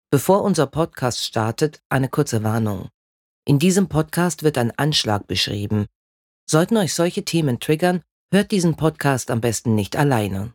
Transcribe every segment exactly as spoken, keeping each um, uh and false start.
Bevor unser Podcast startet, eine kurze Warnung. In diesem Podcast wird ein Anschlag beschrieben. Sollten euch solche Themen triggern, hört diesen Podcast am besten nicht alleine.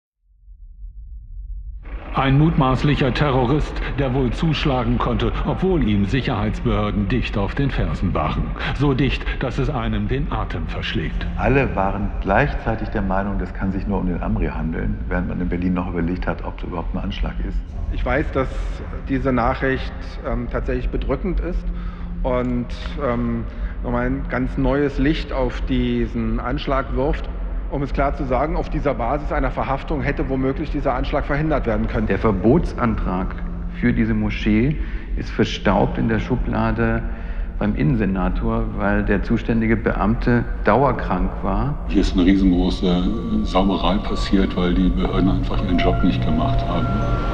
Ein mutmaßlicher Terrorist, der wohl zuschlagen konnte, obwohl ihm Sicherheitsbehörden dicht auf den Fersen waren. So dicht, dass es einem den Atem verschlägt. Alle waren gleichzeitig der Meinung, das kann sich nur um den Amri handeln, während man in Berlin noch überlegt hat, ob es überhaupt ein Anschlag ist. Ich weiß, dass diese Nachricht ähm, tatsächlich bedrückend ist und ähm, nochmal ein ganz neues Licht auf diesen Anschlag wirft. Um es klar zu sagen, auf dieser Basis einer Verhaftung hätte womöglich dieser Anschlag verhindert werden können. Der Verbotsantrag für diese Moschee ist verstaubt in der Schublade beim Innensenator, weil der zuständige Beamte dauerkrank war. Hier ist eine riesengroße Sauberei passiert, weil die Behörden einfach ihren Job nicht gemacht haben.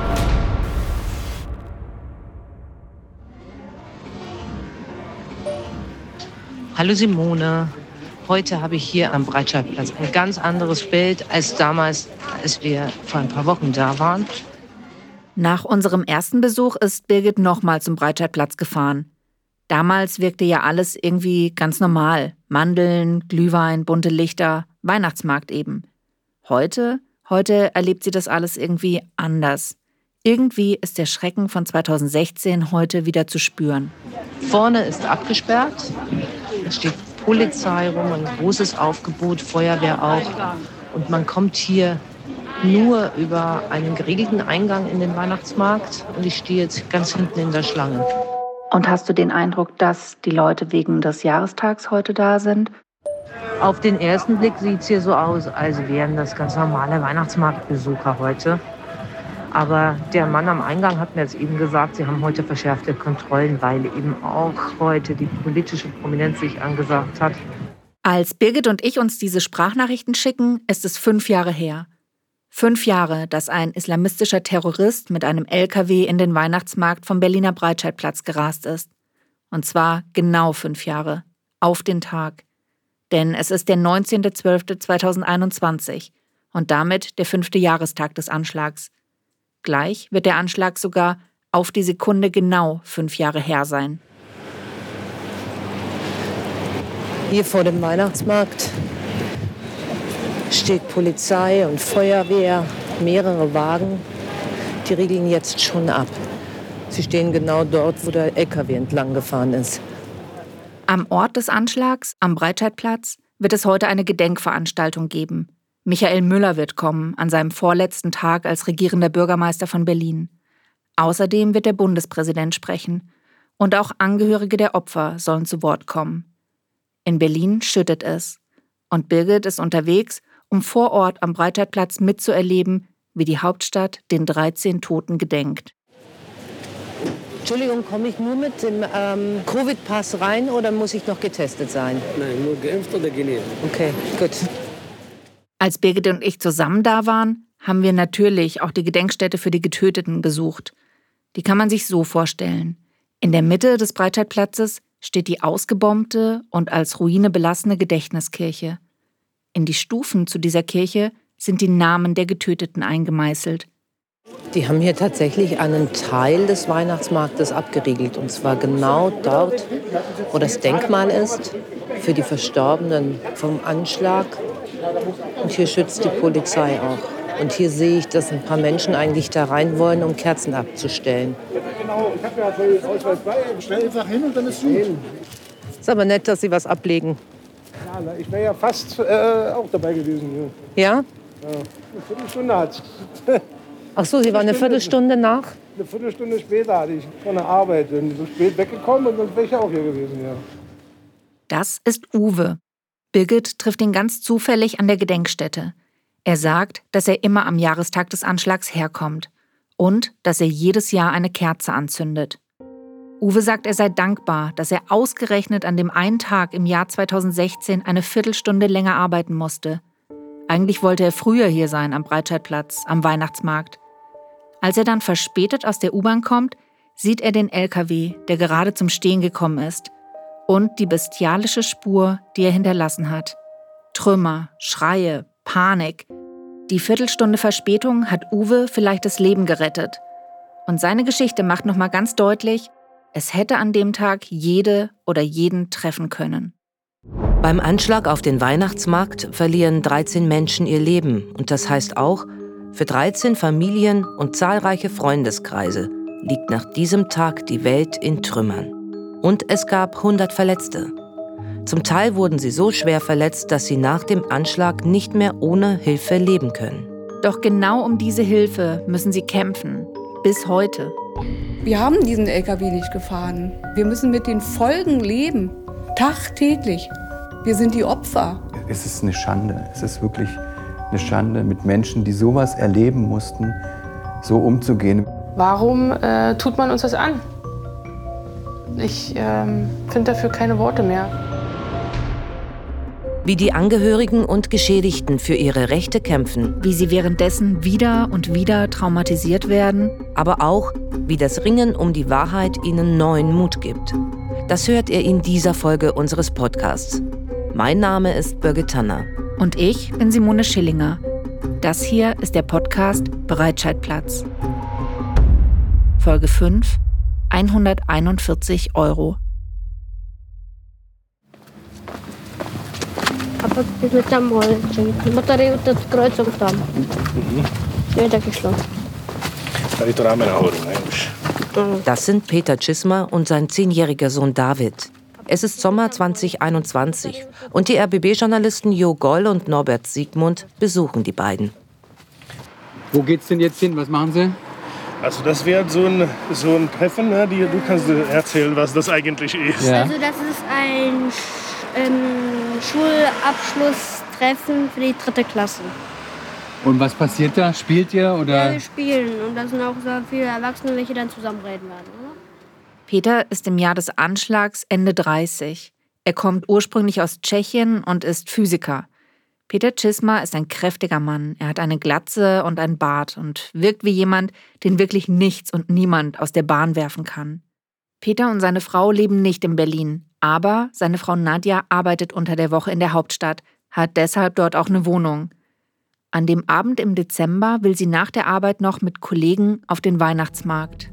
Hallo Simone. Heute habe ich hier am Breitscheidplatz ein ganz anderes Bild als damals, als wir vor ein paar Wochen da waren. Nach unserem ersten Besuch ist Birgit nochmal zum Breitscheidplatz gefahren. Damals wirkte ja alles irgendwie ganz normal. Mandeln, Glühwein, bunte Lichter, Weihnachtsmarkt eben. Heute, heute erlebt sie das alles irgendwie anders. Irgendwie ist der Schrecken von zweitausendsechzehn heute wieder zu spüren. Vorne ist abgesperrt. Da steht Polizei rum, ein großes Aufgebot, Feuerwehr auch. Und man kommt hier nur über einen geregelten Eingang in den Weihnachtsmarkt. Und ich stehe jetzt ganz hinten in der Schlange. Und hast du den Eindruck, dass die Leute wegen des Jahrestags heute da sind? Auf den ersten Blick sieht es hier so aus, als wären das ganz normale Weihnachtsmarktbesucher heute. Aber der Mann am Eingang hat mir jetzt eben gesagt, sie haben heute verschärfte Kontrollen, weil eben auch heute die politische Prominenz sich angesagt hat. Als Birgit und ich uns diese Sprachnachrichten schicken, ist es fünf Jahre her. Fünf Jahre, dass ein islamistischer Terrorist mit einem L K W in den Weihnachtsmarkt vom Berliner Breitscheidplatz gerast ist. Und zwar genau fünf Jahre. Auf den Tag. Denn es ist der neunzehnter zwölfter zweitausendeinundzwanzig und damit der fünfte Jahrestag des Anschlags. Gleich wird der Anschlag sogar auf die Sekunde genau fünf Jahre her sein. Hier vor dem Weihnachtsmarkt steht Polizei und Feuerwehr, mehrere Wagen. Die riegeln jetzt schon ab. Sie stehen genau dort, wo der L K W entlang gefahren ist. Am Ort des Anschlags, am Breitscheidplatz, wird es heute eine Gedenkveranstaltung geben. Michael Müller wird kommen, an seinem vorletzten Tag als regierender Bürgermeister von Berlin. Außerdem wird der Bundespräsident sprechen. Und auch Angehörige der Opfer sollen zu Wort kommen. In Berlin schüttet es. Und Birgit ist unterwegs, um vor Ort am Breitscheidplatz mitzuerleben, wie die Hauptstadt den dreizehn Toten gedenkt. Entschuldigung, komme ich nur mit dem ähm, Covid-Pass rein oder muss ich noch getestet sein? Nein, nur geimpft oder genesen. Okay, gut. Als Birgit und ich zusammen da waren, haben wir natürlich auch die Gedenkstätte für die Getöteten besucht. Die kann man sich so vorstellen. In der Mitte des Breitscheidplatzes steht die ausgebombte und als Ruine belassene Gedächtniskirche. In die Stufen zu dieser Kirche sind die Namen der Getöteten eingemeißelt. Die haben hier tatsächlich einen Teil des Weihnachtsmarktes abgeriegelt. Und zwar genau dort, wo das Denkmal ist, für die Verstorbenen vom Anschlag. Und hier schützt die Polizei auch. Und hier sehe ich, dass ein paar Menschen eigentlich da rein wollen, um Kerzen abzustellen. Genau, ich habe ja den Ausweis bei. Stell einfach hin und dann ist gut. Ist aber nett, dass Sie was ablegen. Ja, ich wäre ja fast äh, auch dabei gewesen. Ja? Ja? Ja, eine Viertelstunde hat Ach so, Sie waren eine Viertelstunde nach? Eine Viertelstunde später hatte ich von der Arbeit. Bin so spät weggekommen und dann wäre ich auch hier gewesen. Ja. Das ist Uwe. Birgit trifft ihn ganz zufällig an der Gedenkstätte. Er sagt, dass er immer am Jahrestag des Anschlags herkommt und dass er jedes Jahr eine Kerze anzündet. Uwe sagt, er sei dankbar, dass er ausgerechnet an dem einen Tag im Jahr zweitausendsechzehn eine Viertelstunde länger arbeiten musste. Eigentlich wollte er früher hier sein, am Breitscheidplatz, am Weihnachtsmarkt. Als er dann verspätet aus der U-Bahn kommt, sieht er den L K W, der gerade zum Stehen gekommen ist. Und die bestialische Spur, die er hinterlassen hat. Trümmer, Schreie, Panik. Die Viertelstunde Verspätung hat Uwe vielleicht das Leben gerettet. Und seine Geschichte macht nochmal ganz deutlich, es hätte an dem Tag jede oder jeden treffen können. Beim Anschlag auf den Weihnachtsmarkt verlieren dreizehn Menschen ihr Leben. Und das heißt auch, für dreizehn Familien und zahlreiche Freundeskreise liegt nach diesem Tag die Welt in Trümmern. Und es gab hundert Verletzte. Zum Teil wurden sie so schwer verletzt, dass sie nach dem Anschlag nicht mehr ohne Hilfe leben können. Doch genau um diese Hilfe müssen sie kämpfen. Bis heute. Wir haben diesen L K W nicht gefahren. Wir müssen mit den Folgen leben. Tagtäglich. Wir sind die Opfer. Es ist eine Schande. Es ist wirklich eine Schande, mit Menschen, die sowas erleben mussten, so umzugehen. Warum äh, tut man uns das an? Ich ähm, finde dafür keine Worte mehr. Wie die Angehörigen und Geschädigten für ihre Rechte kämpfen. Wie sie währenddessen wieder und wieder traumatisiert werden. Aber auch, wie das Ringen um die Wahrheit ihnen neuen Mut gibt. Das hört ihr in dieser Folge unseres Podcasts. Mein Name ist Birgit Tanner. Und ich bin Simone Schillinger. Das hier ist der Podcast Bereitscheidplatz. Folge fünf, hunderteinundvierzig Euro. Papa ist mit dem Rollchen. Die Batterie unter der Kreuzung da. Mhm. Wieder geschlossen. Das sind Peter Cisma und sein zehnjähriger Sohn David. Es ist Sommer zwanzig einundzwanzig und die R B B-Journalisten Jo Goll und Norbert Siegmund besuchen die beiden. Wo geht's denn jetzt hin? Was machen Sie? Also das wäre so ein, so ein Treffen, ne? Die, du kannst erzählen, was das eigentlich ist. Ja. Also das ist ein ähm, Schulabschlusstreffen für die dritte Klasse. Und was passiert da? Spielt ihr? Oder? Ja, wir spielen und da sind auch so viele Erwachsene, welche dann zusammenreden werden. Oder? Peter ist im Jahr des Anschlags Ende dreißig. Er kommt ursprünglich aus Tschechien und ist Physiker. Peter Cisma ist ein kräftiger Mann. Er hat eine Glatze und einen Bart und wirkt wie jemand, den wirklich nichts und niemand aus der Bahn werfen kann. Peter und seine Frau leben nicht in Berlin, aber seine Frau Nadja arbeitet unter der Woche in der Hauptstadt, hat deshalb dort auch eine Wohnung. An dem Abend im Dezember will sie nach der Arbeit noch mit Kollegen auf den Weihnachtsmarkt.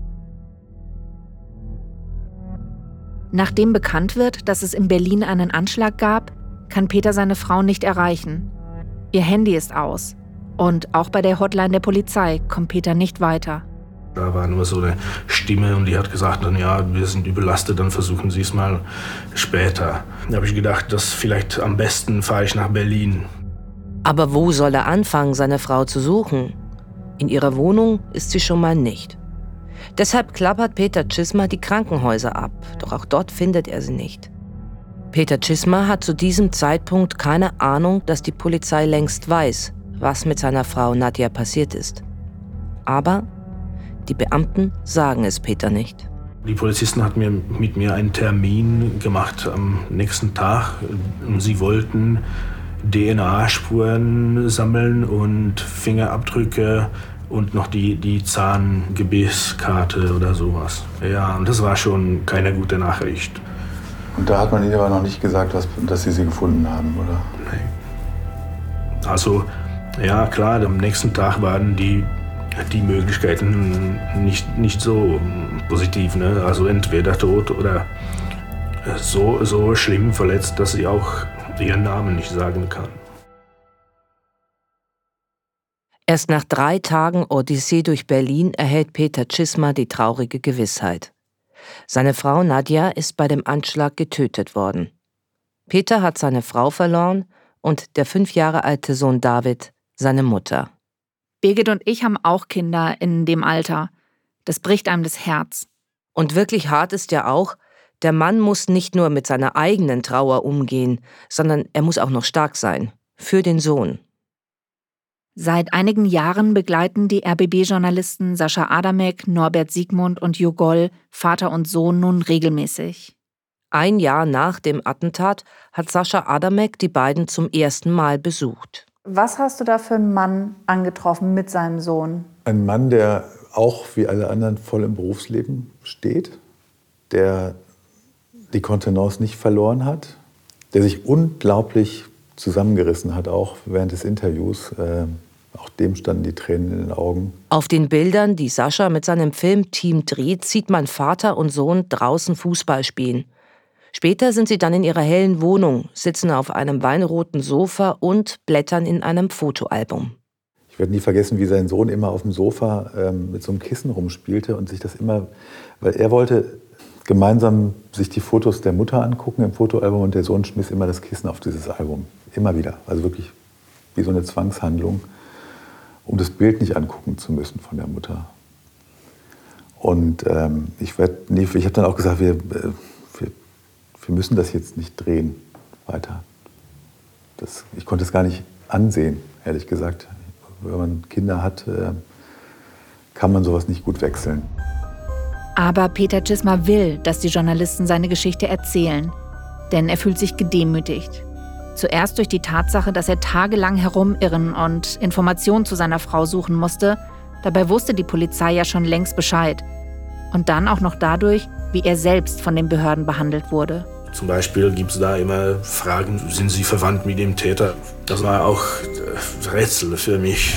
Nachdem bekannt wird, dass es in Berlin einen Anschlag gab, kann Peter seine Frau nicht erreichen. Ihr Handy ist aus. Und auch bei der Hotline der Polizei kommt Peter nicht weiter. Da war nur so eine Stimme und die hat gesagt, dann, ja, wir sind überlastet, dann versuchen Sie es mal später. Da habe ich gedacht, dass vielleicht am besten fahre ich nach Berlin. Aber wo soll er anfangen, seine Frau zu suchen? In ihrer Wohnung ist sie schon mal nicht. Deshalb klappert Peter Cisma die Krankenhäuser ab, doch auch dort findet er sie nicht. Peter Cisma hat zu diesem Zeitpunkt keine Ahnung, dass die Polizei längst weiß, was mit seiner Frau Nadja passiert ist. Aber die Beamten sagen es Peter nicht. Die Polizisten hatten mir, mit mir einen Termin gemacht am nächsten Tag. Sie wollten D N A-Spuren sammeln und Fingerabdrücke und noch die, die Zahngebisskarte oder sowas. Ja, und das war schon keine gute Nachricht. Und da hat man Ihnen aber noch nicht gesagt, was, dass Sie sie gefunden haben, oder? Nein. Also, ja klar, am nächsten Tag waren die, die Möglichkeiten nicht, nicht so positiv. Ne? Also entweder tot oder so, so schlimm verletzt, dass sie auch ihren Namen nicht sagen kann. Erst nach drei Tagen Odyssee durch Berlin erhält Peter Cisma die traurige Gewissheit. Seine Frau Nadja ist bei dem Anschlag getötet worden. Peter hat seine Frau verloren und der fünf Jahre alte Sohn David seine Mutter. Birgit und ich haben auch Kinder in dem Alter. Das bricht einem das Herz. Und wirklich hart ist ja auch, der Mann muss nicht nur mit seiner eigenen Trauer umgehen, sondern er muss auch noch stark sein. Für den Sohn. Seit einigen Jahren begleiten die R B B-Journalisten Sascha Adamek, Norbert Siegmund und Jo Goll Vater und Sohn nun regelmäßig. Ein Jahr nach dem Attentat hat Sascha Adamek die beiden zum ersten Mal besucht. Was hast du da für einen Mann angetroffen mit seinem Sohn? Ein Mann, der auch wie alle anderen voll im Berufsleben steht, der die Kontenance nicht verloren hat, der sich unglaublich zusammengerissen hat, auch während des Interviews. Auch dem standen die Tränen in den Augen. Auf den Bildern, die Sascha mit seinem Filmteam dreht, sieht man Vater und Sohn draußen Fußball spielen. Später sind sie dann in ihrer hellen Wohnung, sitzen auf einem weinroten Sofa und blättern in einem Fotoalbum. Ich werde nie vergessen, wie sein Sohn immer auf dem Sofa ähm, mit so einem Kissen rumspielte und sich das immer, weil er wollte gemeinsam sich die Fotos der Mutter angucken im Fotoalbum und der Sohn schmiss immer das Kissen auf dieses Album. Immer wieder. Also wirklich wie so eine Zwangshandlung, um das Bild nicht angucken zu müssen von der Mutter. Und ähm, ich, ich habe dann auch gesagt, wir, wir, wir müssen das jetzt nicht drehen weiter. Das, ich konnte es gar nicht ansehen, ehrlich gesagt. Wenn man Kinder hat, äh, kann man sowas nicht gut wechseln. Aber Peter Cisma will, dass die Journalisten seine Geschichte erzählen. Denn er fühlt sich gedemütigt. Zuerst durch die Tatsache, dass er tagelang herumirren und Informationen zu seiner Frau suchen musste. Dabei wusste die Polizei ja schon längst Bescheid. Und dann auch noch dadurch, wie er selbst von den Behörden behandelt wurde. Zum Beispiel gibt es da immer Fragen, sind Sie verwandt mit dem Täter? Das war auch Rätsel für mich.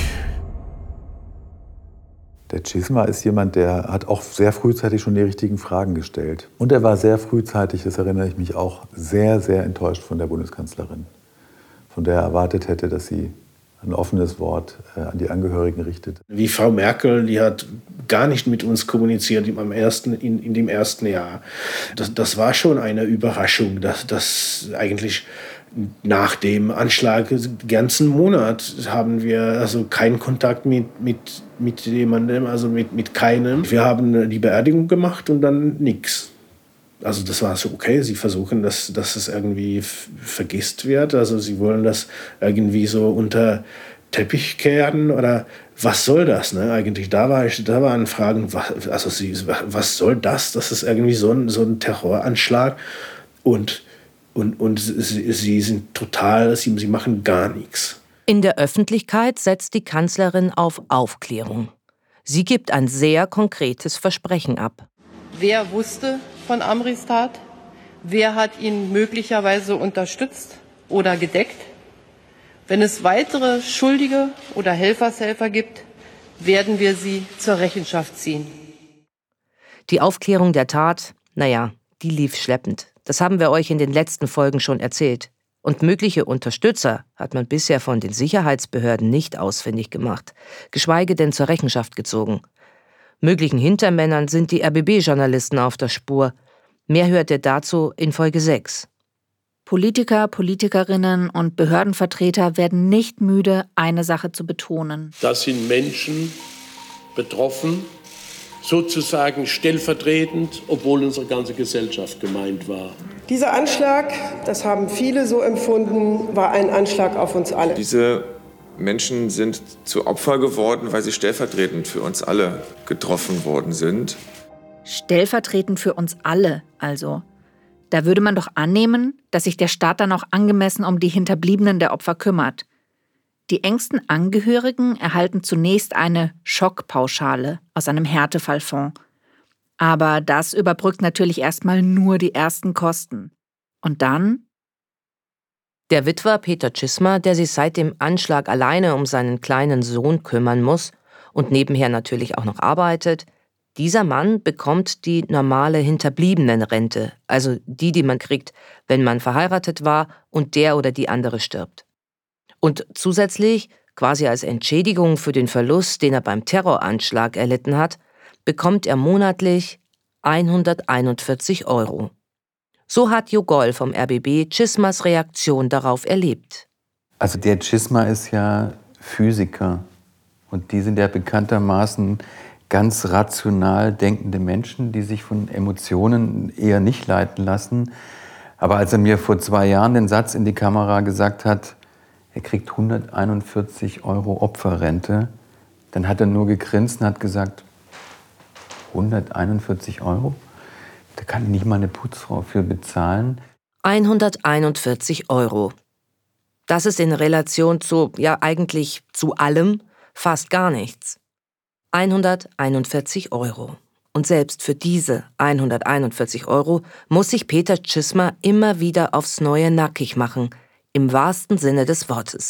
Der Cisma ist jemand, der hat auch sehr frühzeitig schon die richtigen Fragen gestellt. Und er war sehr frühzeitig, das erinnere ich mich auch, sehr, sehr enttäuscht von der Bundeskanzlerin. Von der er erwartet hätte, dass sie ein offenes Wort äh, an die Angehörigen richtet. Wie Frau Merkel, die hat gar nicht mit uns kommuniziert im ersten, in, in dem ersten Jahr. Das, das war schon eine Überraschung, dass das eigentlich nach dem Anschlag, den ganzen Monat haben wir also keinen Kontakt mit, mit, mit jemandem, also mit, mit keinem. Wir haben die Beerdigung gemacht und dann nichts. Also das war so, okay, sie versuchen, dass, dass es irgendwie f- vergisst wird. Also sie wollen das irgendwie so unter Teppich kehren oder was soll das? Ne? Eigentlich da, war ich, da waren Fragen, was, also sie, was soll das? Das ist irgendwie so ein, so ein Terroranschlag und Und, und sie, sie sind total, sie, sie machen gar nichts. In der Öffentlichkeit setzt die Kanzlerin auf Aufklärung. Sie gibt ein sehr konkretes Versprechen ab. Wer wusste von Amris Tat? Wer hat ihn möglicherweise unterstützt oder gedeckt? Wenn es weitere Schuldige oder Helfershelfer gibt, werden wir sie zur Rechenschaft ziehen. Die Aufklärung der Tat, naja, die lief schleppend. Das haben wir euch in den letzten Folgen schon erzählt. Und mögliche Unterstützer hat man bisher von den Sicherheitsbehörden nicht ausfindig gemacht, geschweige denn zur Rechenschaft gezogen. Möglichen Hintermännern sind die R B B-Journalisten auf der Spur. Mehr hört ihr dazu in Folge sechs. Politiker, Politikerinnen und Behördenvertreter werden nicht müde, eine Sache zu betonen. Das sind Menschen betroffen, sozusagen stellvertretend, obwohl unsere ganze Gesellschaft gemeint war. Dieser Anschlag, das haben viele so empfunden, war ein Anschlag auf uns alle. Diese Menschen sind zu Opfer geworden, weil sie stellvertretend für uns alle getroffen worden sind. Stellvertretend für uns alle, also. Da würde man doch annehmen, dass sich der Staat dann auch angemessen um die Hinterbliebenen der Opfer kümmert. Die engsten Angehörigen erhalten zunächst eine Schockpauschale aus einem Härtefallfonds. Aber das überbrückt natürlich erstmal nur die ersten Kosten. Und dann? Der Witwer Peter Cisma, der sich seit dem Anschlag alleine um seinen kleinen Sohn kümmern muss und nebenher natürlich auch noch arbeitet, dieser Mann bekommt die normale Hinterbliebenenrente, also die, die man kriegt, wenn man verheiratet war und der oder die andere stirbt. Und zusätzlich, quasi als Entschädigung für den Verlust, den er beim Terroranschlag erlitten hat, bekommt er monatlich hunderteinundvierzig Euro. So hat Jo Goll vom R B B Cismas Reaktion darauf erlebt. Also der Cisma ist ja Physiker und die sind ja bekanntermaßen ganz rational denkende Menschen, die sich von Emotionen eher nicht leiten lassen. Aber als er mir vor zwei Jahren den Satz in die Kamera gesagt hat, er kriegt hunderteinundvierzig Euro Opferrente, dann hat er nur gegrinst und hat gesagt, hunderteinundvierzig Euro? Da kann nicht mal eine Putzfrau für bezahlen. hunderteinundvierzig Euro. Das ist in Relation zu, ja eigentlich zu allem, fast gar nichts. hunderteinundvierzig Euro. Und selbst für diese hunderteinundvierzig Euro muss sich Peter Cisma immer wieder aufs Neue nackig machen, im wahrsten Sinne des Wortes.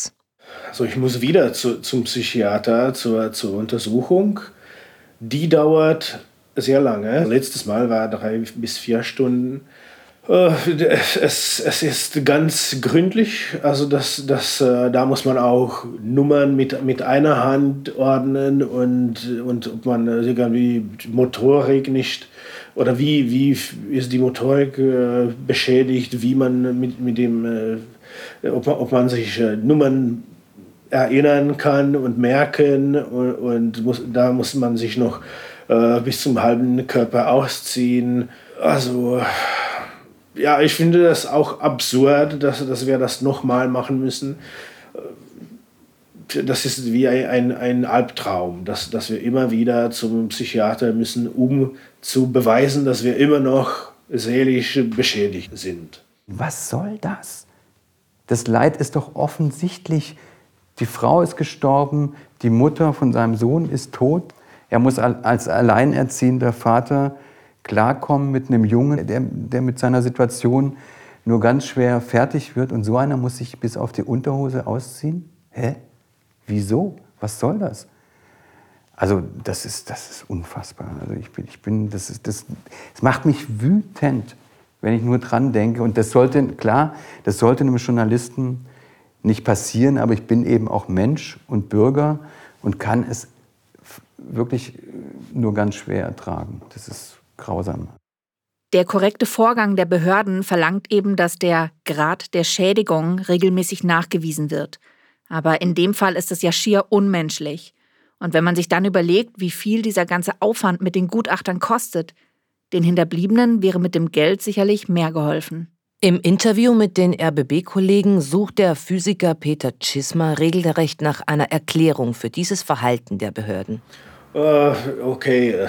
Also ich muss wieder zu, zum Psychiater zur, zur Untersuchung. Die dauert sehr lange. Letztes Mal war drei bis vier Stunden. Es, es ist ganz gründlich. Also das, das, da muss man auch Nummern mit, mit einer Hand ordnen und, und ob man irgendwie Motorik nicht oder wie, wie ist die Motorik beschädigt, wie man mit, mit dem, ob man, ob man sich Nummern erinnern kann und merken und, und muss, da muss man sich noch äh, bis zum halben Körper ausziehen. Also ja, ich finde das auch absurd, dass, dass wir das nochmal machen müssen. Das ist wie ein, ein Albtraum, dass, dass wir immer wieder zum Psychiater müssen, um zu beweisen, dass wir immer noch seelisch beschädigt sind. Was soll das? Das Leid ist doch offensichtlich. Die Frau ist gestorben, die Mutter von seinem Sohn ist tot. Er muss als alleinerziehender Vater klarkommen mit einem Jungen, der, der mit seiner Situation nur ganz schwer fertig wird. Und so einer muss sich bis auf die Unterhose ausziehen? Hä? Wieso? Was soll das? Also das ist, das ist unfassbar. Also ich bin, ich bin, das, ist, das, das macht mich wütend, wenn ich nur dran denke. Und das sollte, klar, das sollte einem Journalisten nicht passieren, aber ich bin eben auch Mensch und Bürger und kann es wirklich nur ganz schwer ertragen. Das ist grausam. Der korrekte Vorgang der Behörden verlangt eben, dass der Grad der Schädigung regelmäßig nachgewiesen wird. Aber in dem Fall ist es ja schier unmenschlich. Und wenn man sich dann überlegt, wie viel dieser ganze Aufwand mit den Gutachtern kostet, den Hinterbliebenen wäre mit dem Geld sicherlich mehr geholfen. Im Interview mit den R B B-Kollegen sucht der Physiker Peter Czizma regelrecht nach einer Erklärung für dieses Verhalten der Behörden. Uh, okay.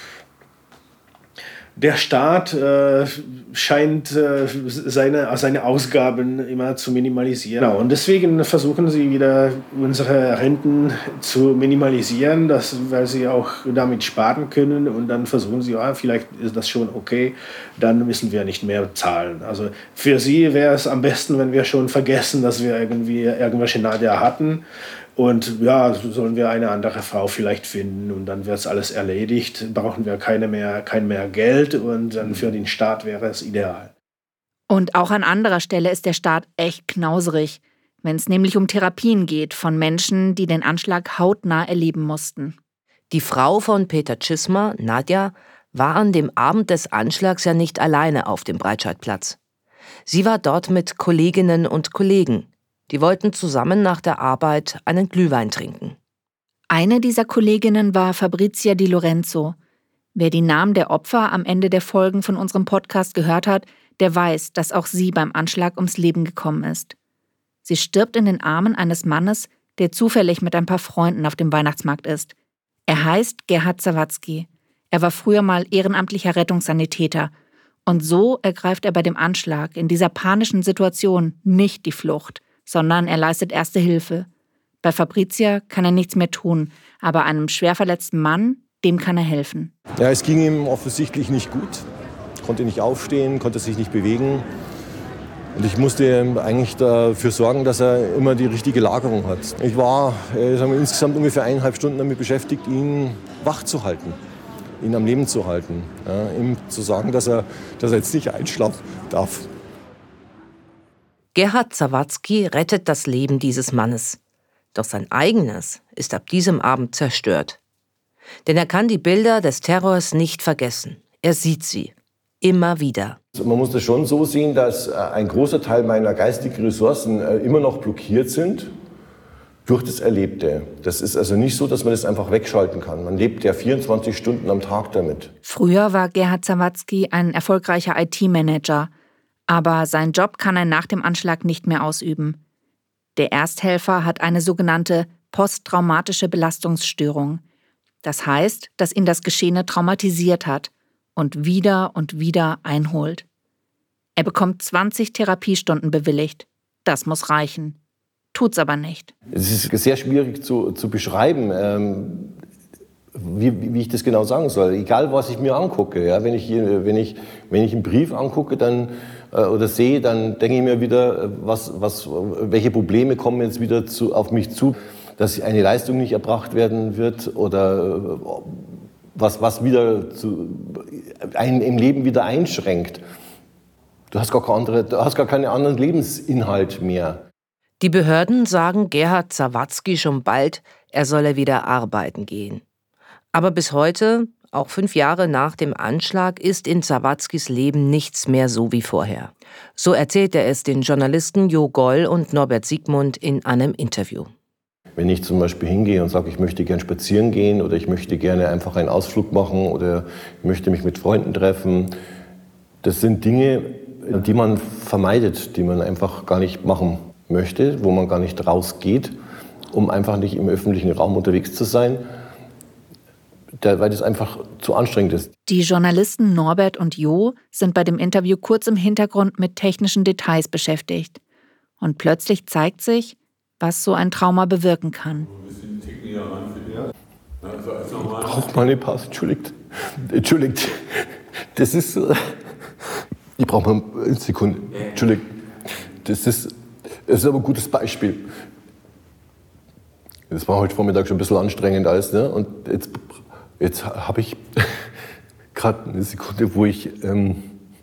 Der Staat äh, scheint äh, seine, seine Ausgaben immer zu minimalisieren. Genau. Und deswegen versuchen sie wieder, unsere Renten zu minimalisieren, das, weil sie auch damit sparen können. Und dann versuchen sie, ah, vielleicht ist das schon okay, dann müssen wir nicht mehr zahlen. Also für sie wäre es am besten, wenn wir schon vergessen, dass wir irgendwie irgendwelche Nadia hatten. Und ja, sollen wir eine andere Frau vielleicht finden und dann wird es alles erledigt, brauchen wir keine mehr, kein mehr Geld und dann für den Staat wäre es ideal. Und auch an anderer Stelle ist der Staat echt knauserig, wenn es nämlich um Therapien geht von Menschen, die den Anschlag hautnah erleben mussten. Die Frau von Peter Czizma, Nadja, war an dem Abend des Anschlags ja nicht alleine auf dem Breitscheidplatz. Sie war dort mit Kolleginnen und Kollegen. Die wollten zusammen nach der Arbeit einen Glühwein trinken. Eine dieser Kolleginnen war Fabrizia Di Lorenzo. Wer die Namen der Opfer am Ende der Folgen von unserem Podcast gehört hat, der weiß, dass auch sie beim Anschlag ums Leben gekommen ist. Sie stirbt in den Armen eines Mannes, der zufällig mit ein paar Freunden auf dem Weihnachtsmarkt ist. Er heißt Gerhard Zawadzki. Er war früher mal ehrenamtlicher Rettungssanitäter. Und so ergreift er bei dem Anschlag in dieser panischen Situation nicht die Flucht, sondern er leistet Erste Hilfe. Bei Fabrizia kann er nichts mehr tun, aber einem schwer verletzten Mann, dem kann er helfen. Ja, es ging ihm offensichtlich nicht gut. Konnte nicht aufstehen, konnte sich nicht bewegen. Und ich musste eigentlich dafür sorgen, dass er immer die richtige Lagerung hat. Ich war äh, sagen wir, insgesamt ungefähr eineinhalb Stunden damit beschäftigt, ihn wach zu halten, ihn am Leben zu halten. Ja, ihm zu sagen, dass er, dass er jetzt nicht einschlafen darf. Gerhard Zawadzki rettet das Leben dieses Mannes. Doch sein eigenes ist ab diesem Abend zerstört. Denn er kann die Bilder des Terrors nicht vergessen. Er sieht sie. Immer wieder. Man muss das schon so sehen, dass ein großer Teil meiner geistigen Ressourcen immer noch blockiert sind durch das Erlebte. Das ist also nicht so, dass man das einfach wegschalten kann. Man lebt ja vierundzwanzig Stunden am Tag damit. Früher war Gerhard Zawadzki ein erfolgreicher I T-Manager. Aber seinen Job kann er nach dem Anschlag nicht mehr ausüben. Der Ersthelfer hat eine sogenannte posttraumatische Belastungsstörung. Das heißt, dass ihn das Geschehene traumatisiert hat und wieder und wieder einholt. Er bekommt zwanzig Therapiestunden bewilligt. Das muss reichen. Tut's aber nicht. Es ist sehr schwierig zu, zu beschreiben. Ähm wie, wie ich das genau sagen soll. Egal, was ich mir angucke. Ja, wenn, ich, wenn, ich, wenn ich einen Brief angucke dann, äh, oder sehe, dann denke ich mir wieder, was, was, welche Probleme kommen jetzt wieder zu, auf mich zu, dass eine Leistung nicht erbracht werden wird oder äh, was, was wieder zu, einen im Leben wieder einschränkt. Du hast gar keine andere, du hast gar keinen anderen Lebensinhalt mehr. Die Behörden sagen Gerhard Zawadzki schon bald, er solle wieder arbeiten gehen. Aber bis heute, auch fünf Jahre nach dem Anschlag, ist in Zawadzkis Leben nichts mehr so wie vorher. So erzählt er es den Journalisten Jo Goll und Norbert Siegmund in einem Interview. Wenn ich zum Beispiel hingehe und sage, ich möchte gerne spazieren gehen oder ich möchte gerne einfach einen Ausflug machen oder ich möchte mich mit Freunden treffen, das sind Dinge, die man vermeidet, die man einfach gar nicht machen möchte, wo man gar nicht rausgeht, um einfach nicht im öffentlichen Raum unterwegs zu sein, weil das einfach zu anstrengend ist. Die Journalisten Norbert und Jo sind bei dem Interview kurz im Hintergrund mit technischen Details beschäftigt. Und plötzlich zeigt sich, was so ein Trauma bewirken kann. Ich brauche mal eine Pause, entschuldigt. Entschuldigt. Das ist... Ich brauche mal eine Sekunde. Entschuldigt. Das ist, das ist aber ein gutes Beispiel. Das war heute Vormittag schon ein bisschen anstrengend alles, ne? Und jetzt, jetzt habe ich gerade eine Sekunde, wo ich... Ähm,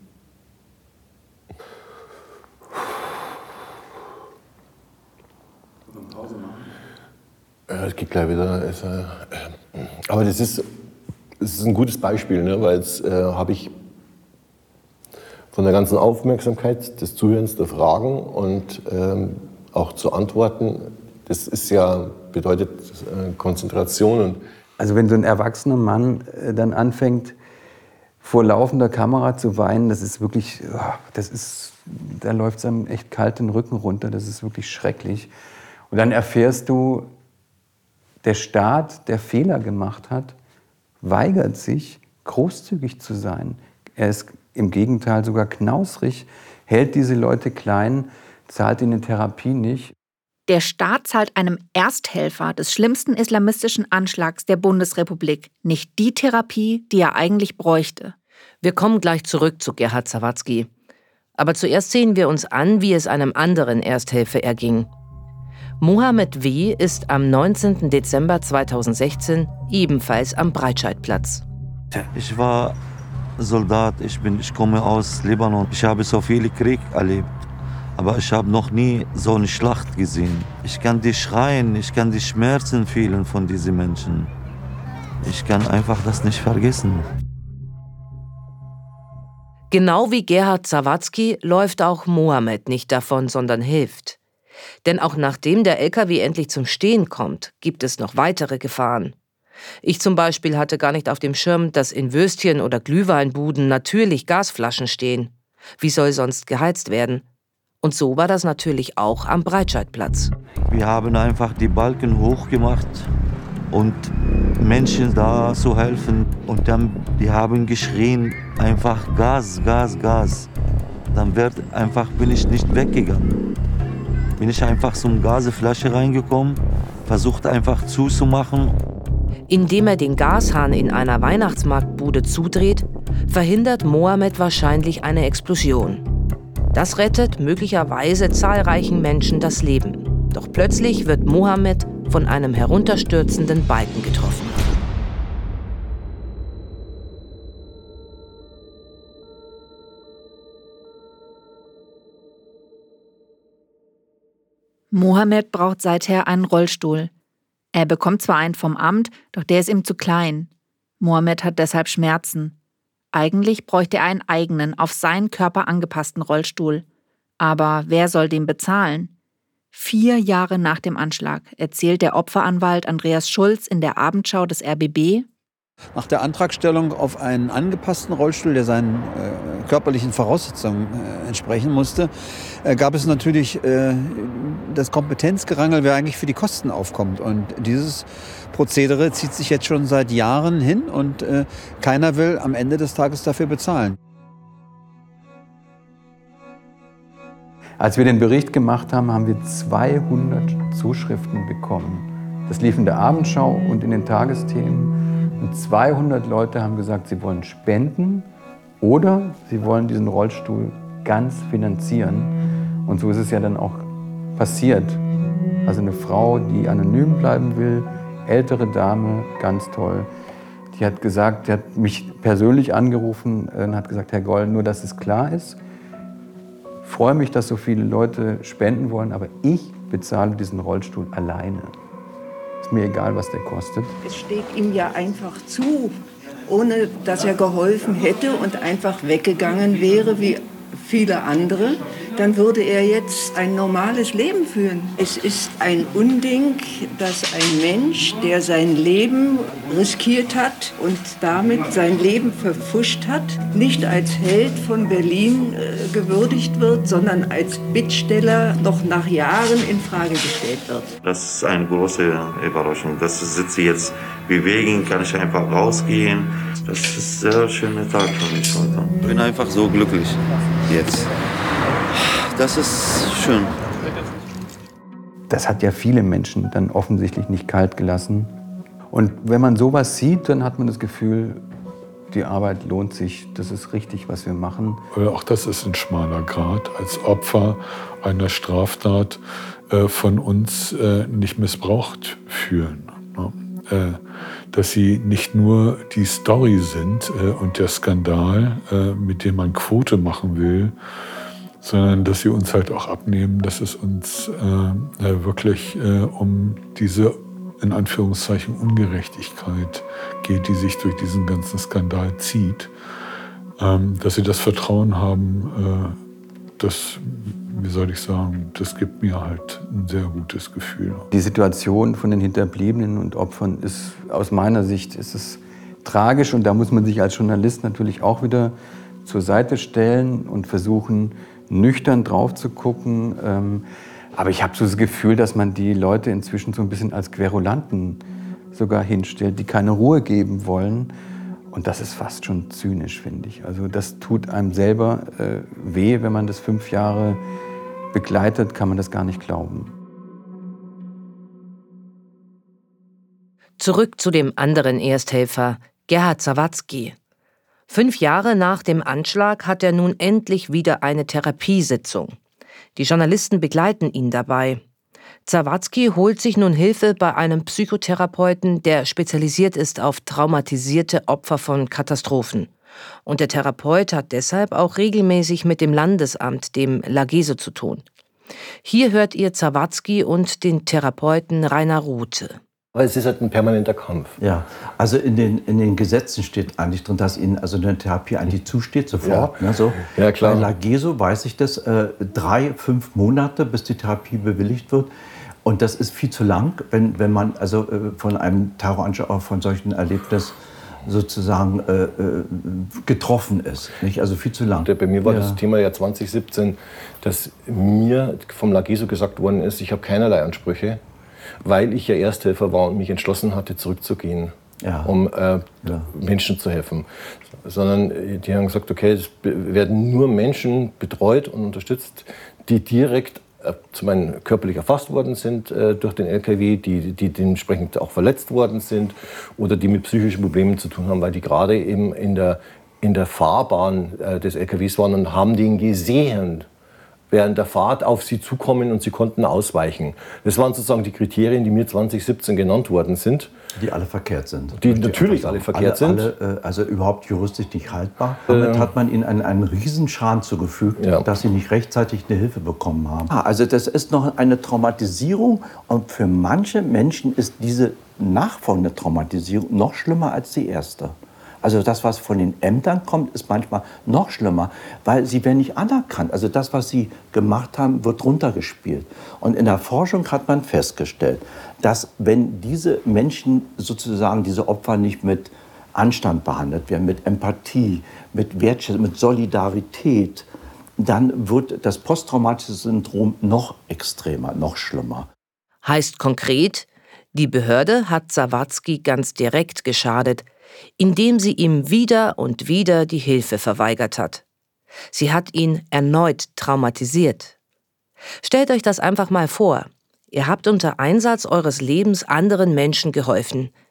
Ja, es geht gleich wieder. Es, äh, aber das ist, das ist ein gutes Beispiel, ne? Weil jetzt äh, habe ich von der ganzen Aufmerksamkeit, des Zuhörens, der Fragen und ähm, auch zu antworten, das ist ja, bedeutet äh, Konzentration. Und also wenn so ein erwachsener Mann äh, dann anfängt, vor laufender Kamera zu weinen, das ist wirklich, oh, das ist, da läuft es einem echt kalt den Rücken runter, das ist wirklich schrecklich. Und dann erfährst du, der Staat, der Fehler gemacht hat, weigert sich, großzügig zu sein. Er ist im Gegenteil sogar knausrig, hält diese Leute klein, zahlt ihnen Therapie nicht. Der Staat zahlt einem Ersthelfer des schlimmsten islamistischen Anschlags der Bundesrepublik nicht die Therapie, die er eigentlich bräuchte. Wir kommen gleich zurück zu Gerhard Zawadzki. Aber zuerst sehen wir uns an, wie es einem anderen Ersthelfer erging. Mohammed W. ist am neunzehnten Dezember zweitausendsechzehn ebenfalls am Breitscheidplatz. Ich war Soldat, ich, bin, ich komme aus Libanon. Ich habe so viele Krieg erlebt, aber ich habe noch nie so eine Schlacht gesehen. Ich kann die Schreien, ich kann die Schmerzen fühlen von diesen Menschen. Ich kann einfach das nicht vergessen. Genau wie Gerhard Zawadzki läuft auch Mohammed nicht davon, sondern hilft. Denn auch nachdem der L K W endlich zum Stehen kommt, gibt es noch weitere Gefahren. Ich zum Beispiel hatte gar nicht auf dem Schirm, dass in Würstchen- oder Glühweinbuden natürlich Gasflaschen stehen. Wie soll sonst geheizt werden? Und so war das natürlich auch am Breitscheidplatz. Wir haben einfach die Balken hochgemacht und Menschen da zu helfen. Und dann, die haben geschrien, einfach Gas, Gas, Gas. Dann wird einfach, bin ich nicht weggegangen. Bin ich einfach zum Gasflasche reingekommen, versucht einfach zuzumachen. Indem er den Gashahn in einer Weihnachtsmarktbude zudreht, verhindert Mohammed wahrscheinlich eine Explosion. Das rettet möglicherweise zahlreichen Menschen das Leben. Doch plötzlich wird Mohammed von einem herunterstürzenden Balken getroffen. Mohammed braucht seither einen Rollstuhl. Er bekommt zwar einen vom Amt, doch der ist ihm zu klein. Mohammed hat deshalb Schmerzen. Eigentlich bräuchte er einen eigenen, auf seinen Körper angepassten Rollstuhl. Aber wer soll den bezahlen? Vier Jahre nach dem Anschlag erzählt der Opferanwalt Andreas Schulz in der Abendschau des R B B: Nach der Antragstellung auf einen angepassten Rollstuhl, der seinen äh, körperlichen Voraussetzungen äh, entsprechen musste, äh, gab es natürlich äh, das Kompetenzgerangel, wer eigentlich für die Kosten aufkommt. Und dieses Prozedere zieht sich jetzt schon seit Jahren hin und äh, keiner will am Ende des Tages dafür bezahlen. Als wir den Bericht gemacht haben, haben wir zweihundert Zuschriften bekommen. Das lief in der Abendschau und in den Tagesthemen. Und zweihundert Leute haben gesagt, sie wollen spenden oder sie wollen diesen Rollstuhl ganz finanzieren. Und so ist es ja dann auch passiert. Also eine Frau, die anonym bleiben will, ältere Dame, ganz toll. Die hat gesagt, die hat mich persönlich angerufen und hat gesagt, Herr Goll, nur dass es klar ist, ich freue mich, dass so viele Leute spenden wollen, aber ich bezahle diesen Rollstuhl alleine. Ist mir egal, was der kostet. Es steht ihm ja einfach zu, ohne dass er geholfen hätte und einfach weggegangen wäre wie viele andere, dann würde er jetzt ein normales Leben führen. Es ist ein Unding, dass ein Mensch, der sein Leben riskiert hat und damit sein Leben verpfuscht hat, nicht als Held von Berlin äh, gewürdigt wird, sondern als Bittsteller noch nach Jahren in Frage gestellt wird. Das ist eine große Überraschung. Das sitze jetzt bewegen, kann ich einfach rausgehen. Das ist ein sehr schöner Tag für mich heute. Ich bin einfach so glücklich jetzt. Das ist schön. Das hat ja viele Menschen dann offensichtlich nicht kalt gelassen. Und wenn man sowas sieht, dann hat man das Gefühl, die Arbeit lohnt sich, das ist richtig, was wir machen. Auch das ist ein schmaler Grat, als Opfer einer Straftat äh, von uns äh, nicht missbraucht fühlen. Ne? Äh, dass sie nicht nur die Story sind äh, und der Skandal, äh, mit dem man Quote machen will, sondern dass sie uns halt auch abnehmen, dass es uns äh, wirklich äh, um diese, in Anführungszeichen, Ungerechtigkeit geht, die sich durch diesen ganzen Skandal zieht. Ähm, dass sie das Vertrauen haben, äh, das, wie soll ich sagen, das gibt mir halt ein sehr gutes Gefühl. Die Situation von den Hinterbliebenen und Opfern ist, aus meiner Sicht, ist es tragisch und da muss man sich als Journalist natürlich auch wieder zur Seite stellen und versuchen, nüchtern drauf zu gucken. Ähm, aber ich habe so das Gefühl, dass man die Leute inzwischen so ein bisschen als Querulanten sogar hinstellt, die keine Ruhe geben wollen. Und das ist fast schon zynisch, finde ich. Also das tut einem selber äh, weh, wenn man das fünf Jahre begleitet, kann man das gar nicht glauben. Zurück zu dem anderen Ersthelfer, Gerhard Sawatzki. Fünf Jahre nach dem Anschlag hat er nun endlich wieder eine Therapiesitzung. Die Journalisten begleiten ihn dabei. Sawatzki holt sich nun Hilfe bei einem Psychotherapeuten, der spezialisiert ist auf traumatisierte Opfer von Katastrophen. Und der Therapeut hat deshalb auch regelmäßig mit dem Landesamt, dem Lageso, zu tun. Hier hört ihr Sawatzki und den Therapeuten Rainer Rothe. Aber es ist halt ein permanenter Kampf. Ja, also in den, in den Gesetzen steht eigentlich drin, dass Ihnen also eine Therapie eigentlich zusteht, sofort. Ja, ne, so. Ja, klar. Bei Lageso weiß ich das, äh, drei, fünf Monate, bis die Therapie bewilligt wird. Und das ist viel zu lang, wenn, wenn man also äh, von einem Terroranschlag, von solchen Erlebnissen sozusagen äh, getroffen ist. Nicht? Also viel zu lang. Bei mir war ja. das Thema ja zwanzig siebzehn, dass mir vom Lageso gesagt worden ist, ich habe keinerlei Ansprüche, weil ich ja Ersthelfer war und mich entschlossen hatte, zurückzugehen, ja. um äh, ja. Menschen zu helfen. Sondern die haben gesagt, okay, es werden nur Menschen betreut und unterstützt, die direkt äh, zum einen körperlich erfasst worden sind äh, durch den L K W, die, die dementsprechend auch verletzt worden sind oder die mit psychischen Problemen zu tun haben, weil die gerade eben in der, in der Fahrbahn äh, des L K Ws waren und haben den gesehen während der Fahrt auf sie zukommen und sie konnten ausweichen. Das waren sozusagen die Kriterien, die mir zwanzig siebzehn genannt worden sind. Die alle verkehrt sind. Die natürlich alle verkehrt alle, sind. Alle, also überhaupt juristisch nicht haltbar. Damit hat man ihnen einen, einen Riesenschaden zugefügt, ja. dass sie nicht rechtzeitig eine Hilfe bekommen haben. Also das ist noch eine Traumatisierung und für manche Menschen ist diese nachfolgende Traumatisierung noch schlimmer als die erste. Also das, was von den Ämtern kommt, ist manchmal noch schlimmer, weil sie werden nicht anerkannt. Also das, was sie gemacht haben, wird runtergespielt. Und in der Forschung hat man festgestellt, dass wenn diese Menschen sozusagen, diese Opfer nicht mit Anstand behandelt werden, mit Empathie, mit Wertschätzung, mit Solidarität, dann wird das posttraumatische Syndrom noch extremer, noch schlimmer. Heißt konkret, die Behörde hat Sawatzki ganz direkt geschadet, indem sie ihm wieder und wieder die Hilfe verweigert hat. Sie hat ihn erneut traumatisiert. Stellt euch das einfach mal vor. Ihr habt unter Einsatz eures Lebens anderen Menschen geholfen.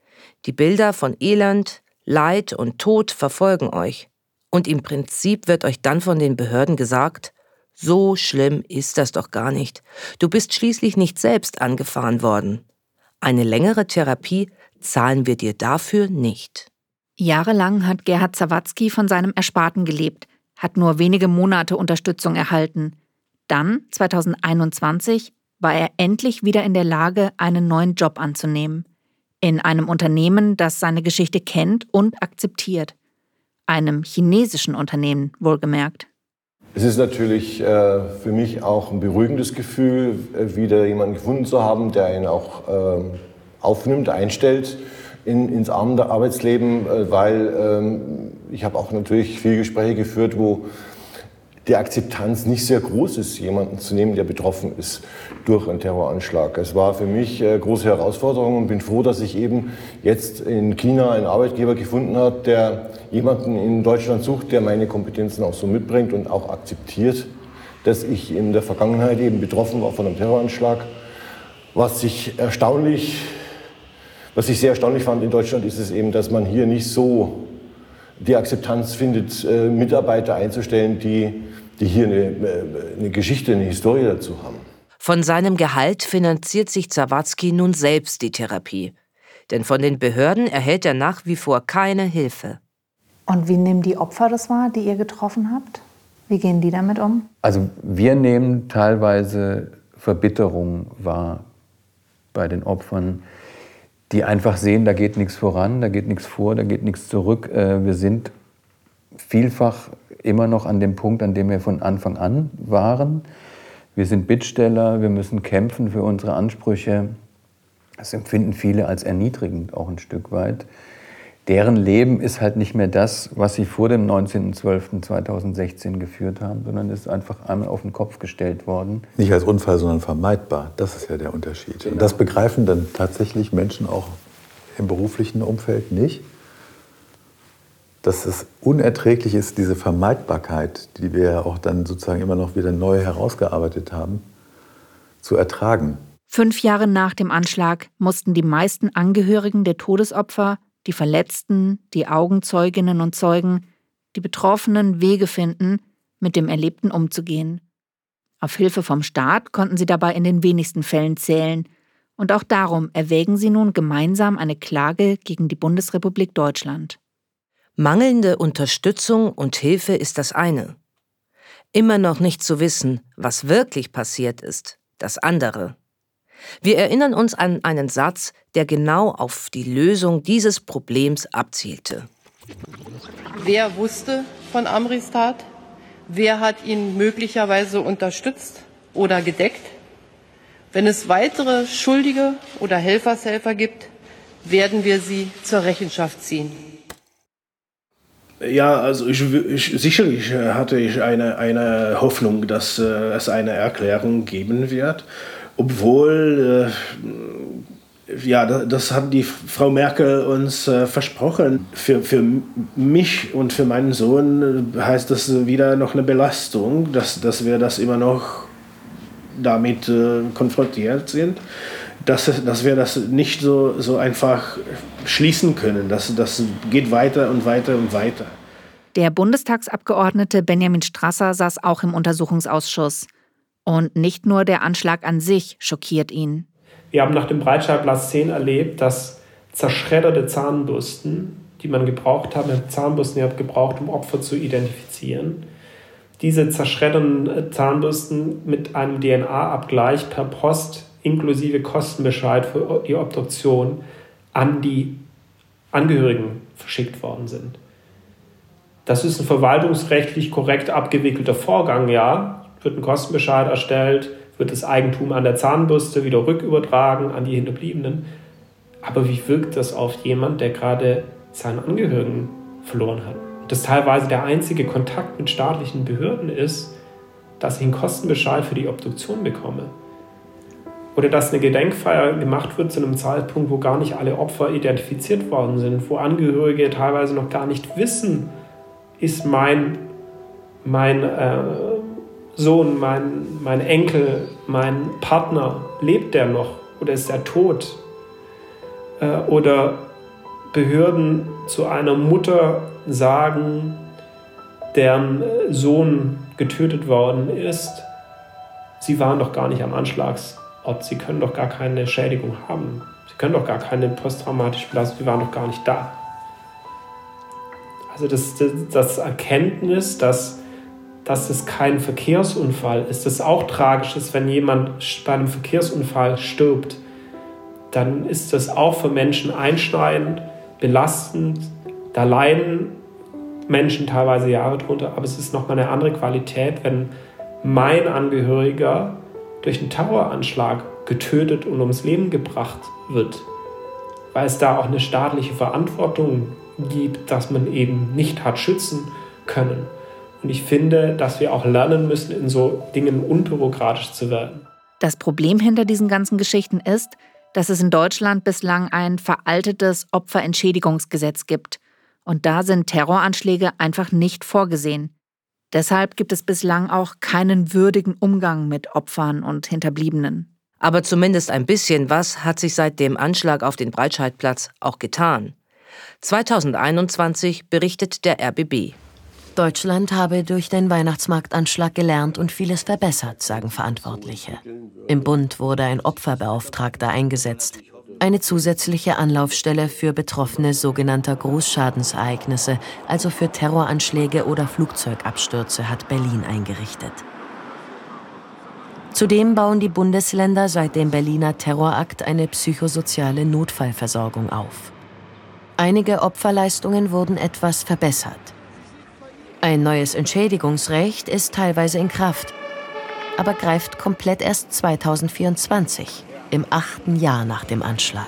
Die Bilder von Elend, Leid und Tod verfolgen euch. Und im Prinzip wird euch dann von den Behörden gesagt, so schlimm ist das doch gar nicht. Du bist schließlich nicht selbst angefahren worden. Eine längere Therapie zahlen wir dir dafür nicht. Jahrelang hat Gerhard Zawadzki von seinem Ersparten gelebt, hat nur wenige Monate Unterstützung erhalten. Dann, zweitausendeinundzwanzig, war er endlich wieder in der Lage, einen neuen Job anzunehmen. In einem Unternehmen, das seine Geschichte kennt und akzeptiert. Einem chinesischen Unternehmen, wohlgemerkt. Es ist natürlich äh, für mich auch ein beruhigendes Gefühl, äh, wieder jemanden gefunden zu haben, der einen auch äh, aufnimmt, einstellt in, ins Arbeitsleben, äh, weil ähm, ich habe auch natürlich viele Gespräche geführt, wo die Akzeptanz nicht sehr groß ist, jemanden zu nehmen, der betroffen ist durch einen Terroranschlag. Es war für mich eine große Herausforderung und bin froh, dass ich eben jetzt in China einen Arbeitgeber gefunden habe, der jemanden in Deutschland sucht, der meine Kompetenzen auch so mitbringt und auch akzeptiert, dass ich in der Vergangenheit eben betroffen war von einem Terroranschlag. Was ich erstaunlich, was ich sehr erstaunlich fand in Deutschland, ist es eben, dass man hier nicht so die Akzeptanz findet, Mitarbeiter einzustellen, die, die hier eine, eine Geschichte, eine Historie dazu haben. Von seinem Gehalt finanziert sich Zawadzki nun selbst die Therapie. Denn von den Behörden erhält er nach wie vor keine Hilfe. Und wie nehmen die Opfer das wahr, die ihr getroffen habt? Wie gehen die damit um? Also wir nehmen teilweise Verbitterung wahr bei den Opfern, die einfach sehen, da geht nichts voran, da geht nichts vor, da geht nichts zurück. Wir sind vielfach immer noch an dem Punkt, an dem wir von Anfang an waren. Wir sind Bittsteller, wir müssen kämpfen für unsere Ansprüche. Das empfinden viele als erniedrigend, auch ein Stück weit. Deren Leben ist halt nicht mehr das, was sie vor dem neunzehnten zwölften zweitausendsechzehn geführt haben, sondern ist einfach einmal auf den Kopf gestellt worden. Nicht als Unfall, sondern vermeidbar. Das ist ja der Unterschied. Genau. Und das begreifen dann tatsächlich Menschen auch im beruflichen Umfeld nicht. Dass es unerträglich ist, diese Vermeidbarkeit, die wir ja auch dann sozusagen immer noch wieder neu herausgearbeitet haben, zu ertragen. Fünf Jahre nach dem Anschlag mussten die meisten Angehörigen der Todesopfer, die Verletzten, die Augenzeuginnen und Zeugen, die Betroffenen Wege finden, mit dem Erlebten umzugehen. Auf Hilfe vom Staat konnten sie dabei in den wenigsten Fällen zählen. Und auch darum erwägen sie nun gemeinsam eine Klage gegen die Bundesrepublik Deutschland. Mangelnde Unterstützung und Hilfe ist das eine. Immer noch nicht zu wissen, was wirklich passiert ist, das andere. Wir erinnern uns an einen Satz, der genau auf die Lösung dieses Problems abzielte. Wer wusste von Amris Tat? Wer hat ihn möglicherweise unterstützt oder gedeckt? Wenn es weitere Schuldige oder Helfershelfer gibt, werden wir sie zur Rechenschaft ziehen. Ja, also ich, ich, sicherlich hatte ich eine, eine Hoffnung, dass äh, es eine Erklärung geben wird. Obwohl, äh, ja, das, das hat die Frau Merkel uns äh, versprochen. Für, für mich und für meinen Sohn heißt das wieder noch eine Belastung, dass, dass wir das immer noch damit äh, konfrontiert sind. Dass, dass wir das nicht so, so einfach schließen können. Das, das geht weiter und weiter und weiter. Der Bundestagsabgeordnete Benjamin Strasser saß auch im Untersuchungsausschuss. Und nicht nur der Anschlag an sich schockiert ihn. Wir haben nach dem Breitscheidplatz zehn erlebt, dass zerschredderte Zahnbürsten, die man gebraucht hat, Zahnbürsten die hat gebraucht, um Opfer zu identifizieren, diese zerschredderten Zahnbürsten mit einem D N A-Abgleich per Post inklusive Kostenbescheid für die Obduktion an die Angehörigen verschickt worden sind. Das ist ein verwaltungsrechtlich korrekt abgewickelter Vorgang, ja. Wird ein Kostenbescheid erstellt, wird das Eigentum an der Zahnbürste wieder rückübertragen an die Hinterbliebenen. Aber wie wirkt das auf jemanden, der gerade seinen Angehörigen verloren hat? Dass teilweise der einzige Kontakt mit staatlichen Behörden ist, dass ich einen Kostenbescheid für die Obduktion bekomme. Oder dass eine Gedenkfeier gemacht wird zu einem Zeitpunkt, wo gar nicht alle Opfer identifiziert worden sind, wo Angehörige teilweise noch gar nicht wissen, ist mein, mein äh, Sohn, mein, mein Enkel, mein Partner, lebt der noch oder ist er tot? Äh, oder Behörden zu einer Mutter sagen, deren Sohn getötet worden ist, Sie waren doch gar nicht am Anschlagsort, Sie können doch gar keine Schädigung haben. Sie können doch gar keine posttraumatische Belastung, Sie waren doch gar nicht da. Also das, das, das Erkenntnis, dass, dass es kein Verkehrsunfall ist, das auch tragisch ist, wenn jemand bei einem Verkehrsunfall stirbt, dann ist das auch für Menschen einschneidend, belastend. Da leiden Menschen teilweise Jahre drunter, aber es ist nochmal eine andere Qualität, wenn mein Angehöriger durch einen Terroranschlag getötet und ums Leben gebracht wird, weil es da auch eine staatliche Verantwortung gibt, dass man eben nicht hat schützen können. Und ich finde, dass wir auch lernen müssen, in so Dingen unbürokratisch zu werden. Das Problem hinter diesen ganzen Geschichten ist, dass es in Deutschland bislang ein veraltetes Opferentschädigungsgesetz gibt. Und da sind Terroranschläge einfach nicht vorgesehen. Deshalb gibt es bislang auch keinen würdigen Umgang mit Opfern und Hinterbliebenen. Aber zumindest ein bisschen was hat sich seit dem Anschlag auf den Breitscheidplatz auch getan. zweitausendeinundzwanzig berichtet der R B B. Deutschland habe durch den Weihnachtsmarktanschlag gelernt und vieles verbessert, sagen Verantwortliche. Im Bund wurde ein Opferbeauftragter eingesetzt. Eine zusätzliche Anlaufstelle für Betroffene sogenannter Großschadensereignisse, also für Terroranschläge oder Flugzeugabstürze, hat Berlin eingerichtet. Zudem bauen die Bundesländer seit dem Berliner Terrorakt eine psychosoziale Notfallversorgung auf. Einige Opferleistungen wurden etwas verbessert. Ein neues Entschädigungsrecht ist teilweise in Kraft, aber greift komplett erst zweitausendvierundzwanzig. Im achten Jahr nach dem Anschlag.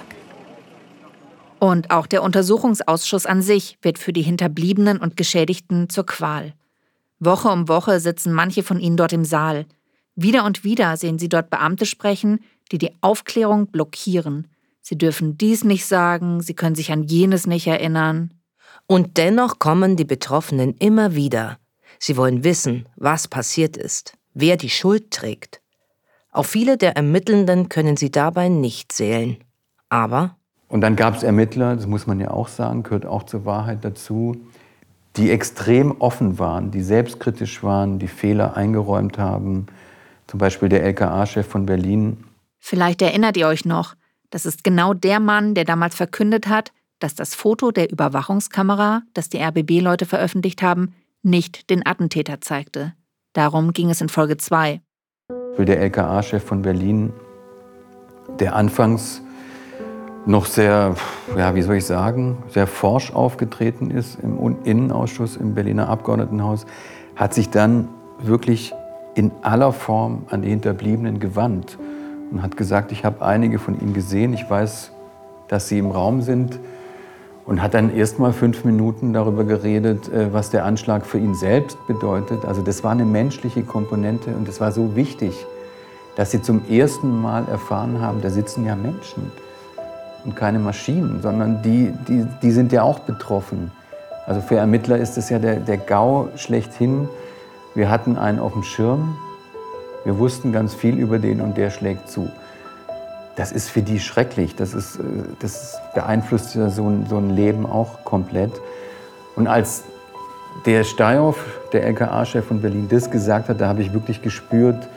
Und auch der Untersuchungsausschuss an sich wird für die Hinterbliebenen und Geschädigten zur Qual. Woche um Woche sitzen manche von ihnen dort im Saal. Wieder und wieder sehen sie dort Beamte sprechen, die die Aufklärung blockieren. Sie dürfen dies nicht sagen, sie können sich an jenes nicht erinnern. Und dennoch kommen die Betroffenen immer wieder. Sie wollen wissen, was passiert ist, wer die Schuld trägt. Auf viele der Ermittelnden können sie dabei nicht zählen. Aber... Und dann gab es Ermittler, das muss man ja auch sagen, gehört auch zur Wahrheit dazu, die extrem offen waren, die selbstkritisch waren, die Fehler eingeräumt haben. Zum Beispiel der L K A-Chef von Berlin. Vielleicht erinnert ihr euch noch, das ist genau der Mann, der damals verkündet hat, dass das Foto der Überwachungskamera, das die R B B-Leute veröffentlicht haben, nicht den Attentäter zeigte. Darum ging es in Folge zwei. Der L K A-Chef von Berlin, der anfangs noch sehr, ja, wie soll ich sagen, sehr forsch aufgetreten ist im Innenausschuss im Berliner Abgeordnetenhaus, hat sich dann wirklich in aller Form an die Hinterbliebenen gewandt und hat gesagt, ich habe einige von ihnen gesehen, ich weiß, dass sie im Raum sind, und hat dann erst mal fünf Minuten darüber geredet, was der Anschlag für ihn selbst bedeutet. Also das war eine menschliche Komponente und es war so wichtig, dass sie zum ersten Mal erfahren haben, da sitzen ja Menschen und keine Maschinen, sondern die, die, die sind ja auch betroffen. Also für Ermittler ist es ja der, der GAU schlechthin. Wir hatten einen auf dem Schirm, wir wussten ganz viel über den und der schlägt zu. Das ist für die schrecklich, das, ist, das beeinflusst ja so ein, so ein Leben auch komplett. Und als der Steyhoff, der L K A-Chef von Berlin, das gesagt hat, da habe ich wirklich gespürt,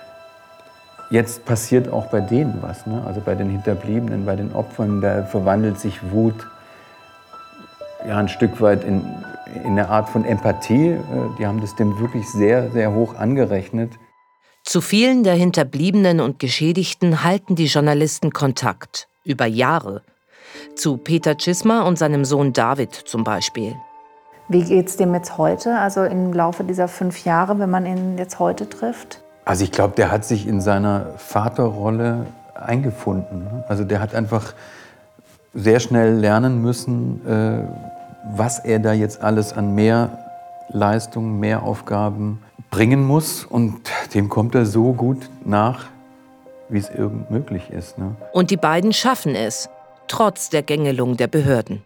jetzt passiert auch bei denen was, ne? Also bei den Hinterbliebenen, bei den Opfern, da verwandelt sich Wut ja, ein Stück weit in, in eine Art von Empathie. Die haben das dem wirklich sehr, sehr hoch angerechnet. Zu vielen der Hinterbliebenen und Geschädigten halten die Journalisten Kontakt, über Jahre. Zu Peter Tschisma und seinem Sohn David zum Beispiel. Wie geht's dem jetzt heute, also im Laufe dieser fünf Jahre, wenn man ihn jetzt heute trifft? Also ich glaube, der hat sich in seiner Vaterrolle eingefunden. Also der hat einfach sehr schnell lernen müssen, was er da jetzt alles an mehr Leistungen, mehr Aufgaben bringen muss. Und dem kommt er so gut nach, wie es irgend möglich ist. Ne? Und die beiden schaffen es, trotz der Gängelung der Behörden.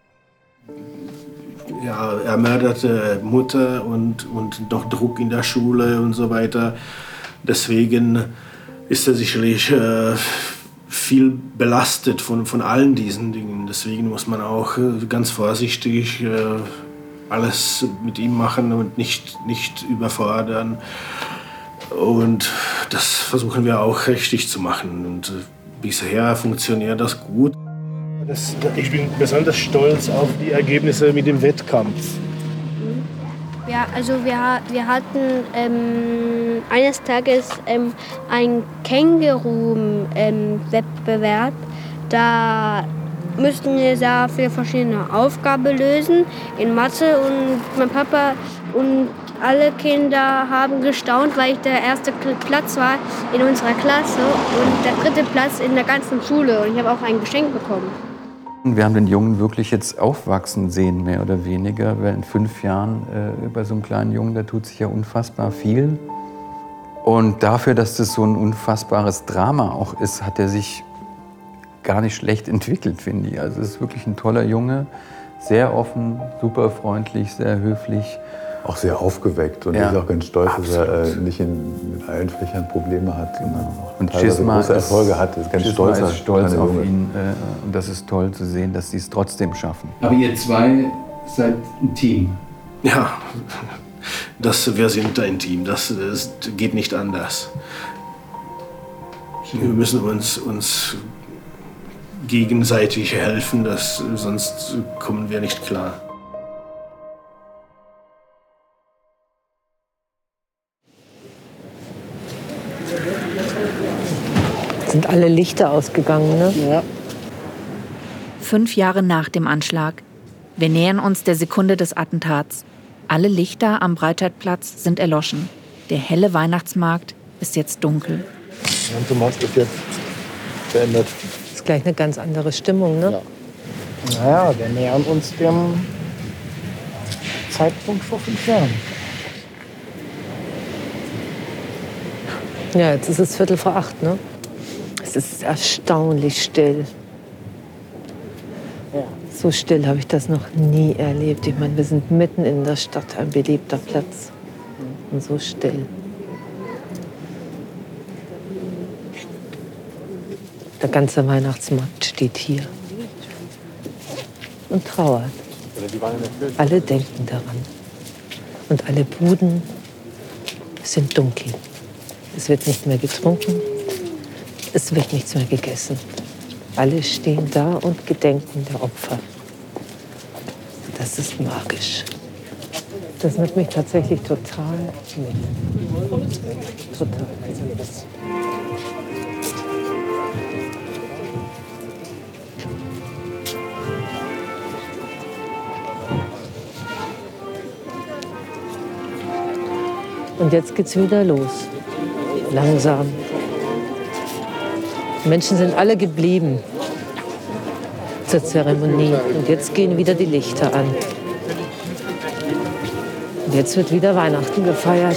Ja, ermordete Mutter und, und noch Druck in der Schule und so weiter. Deswegen ist er sicherlich äh, viel belastet von, von allen diesen Dingen. Deswegen muss man auch ganz vorsichtig alles mit ihm machen und nicht, nicht überfordern. Und das versuchen wir auch richtig zu machen. Und bisher funktioniert das gut. Das, ich bin besonders stolz auf die Ergebnisse mit dem Wettkampf. Ja, also wir, wir hatten ähm, eines Tages ähm, einen Känguru-Wettbewerb. Ähm, da müssten wir sehr viele verschiedene Aufgaben lösen in Mathe. Und mein Papa und alle Kinder haben gestaunt, weil ich der erste Platz war in unserer Klasse und der dritte Platz in der ganzen Schule. Und ich habe auch ein Geschenk bekommen. Wir haben den Jungen wirklich jetzt aufwachsen sehen, mehr oder weniger. Weil in fünf Jahren äh, bei so einem kleinen Jungen, da tut sich ja unfassbar viel. Und dafür, dass das so ein unfassbares Drama auch ist, hat er sich gar nicht schlecht entwickelt, finde ich. Also es ist wirklich ein toller Junge, sehr offen, super freundlich, sehr höflich. Auch sehr aufgeweckt und ja. ist auch ganz stolz, Absolut. dass er äh, nicht in, mit allen Fächern Probleme hat, sondern auch und Chisma große Erfolge hat. Ist ganz stolz, ist stolz auf ihn äh, und das ist toll zu sehen, dass sie es trotzdem schaffen. Aber ihr zwei seid ein Team. Ja, das, wir sind ein Team, das, das geht nicht anders. Wir müssen uns, uns gegenseitig helfen, das, sonst kommen wir nicht klar. Sind alle Lichter ausgegangen, ne? Ja. Fünf Jahre nach dem Anschlag. Wir nähern uns der Sekunde des Attentats. Alle Lichter am Breitscheidplatz sind erloschen. Der helle Weihnachtsmarkt ist jetzt dunkel. Und du machst das jetzt beendet. Das ist gleich eine ganz andere Stimmung, ne? Ja. Naja, wir nähern uns dem Zeitpunkt vor fünf Jahren. Ja, jetzt ist es Viertel vor acht, ne? Es ist erstaunlich still. Ja. So still habe ich das noch nie erlebt. Ich meine, wir sind mitten in der Stadt, ein beliebter Platz. Und so still. Der ganze Weihnachtsmarkt steht hier und trauert. Alle denken daran. Und alle Buden sind dunkel. Es wird nicht mehr getrunken. Es wird nichts mehr gegessen. Alle stehen da und gedenken der Opfer. Das ist magisch. Das nimmt mich tatsächlich total mit. Total. Und jetzt geht's wieder los. Langsam. Die Menschen sind alle geblieben zur Zeremonie. Und jetzt gehen wieder die Lichter an. Und jetzt wird wieder Weihnachten gefeiert.